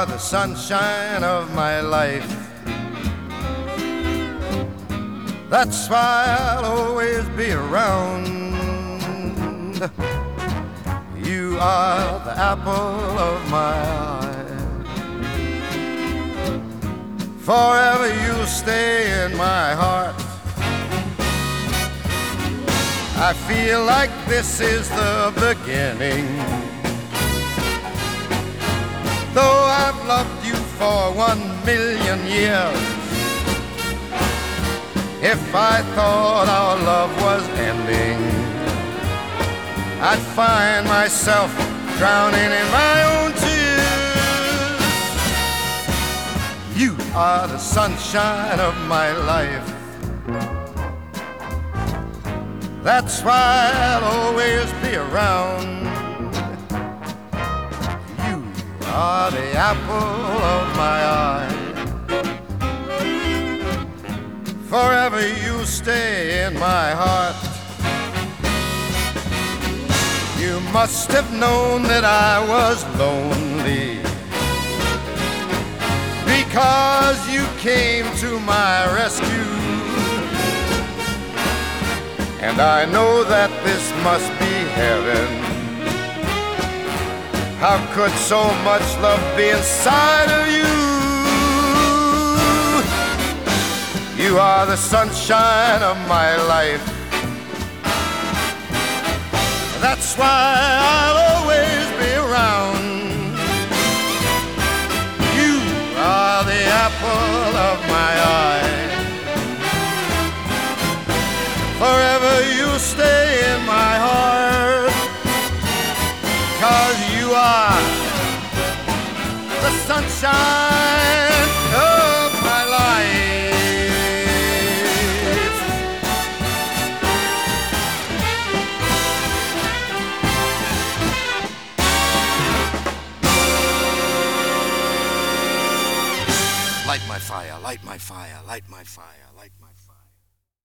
are the sunshine of my life. That's why I'll always be around. You are the apple of my eye. Forever you'll stay in my heart. I feel like this is the beginning. Though I've loved you for 1,000,000 years, if I thought our love was ending, I'd find myself drowning in my own tears. You are the sunshine of my life. That's why I'll always be around. You are the apple of my eye. Forever you stay in my heart. You must have known that I was lonely, because you came to my rescue. And I know that this must be heaven. How could so much love be inside of you? You are the sunshine of my life. That's why I'll always be around. You are the apple of my eye. Forever you stay in my heart, 'cause you are the sunshine of my life. Light my fire, light my fire, light my fire, light my fire.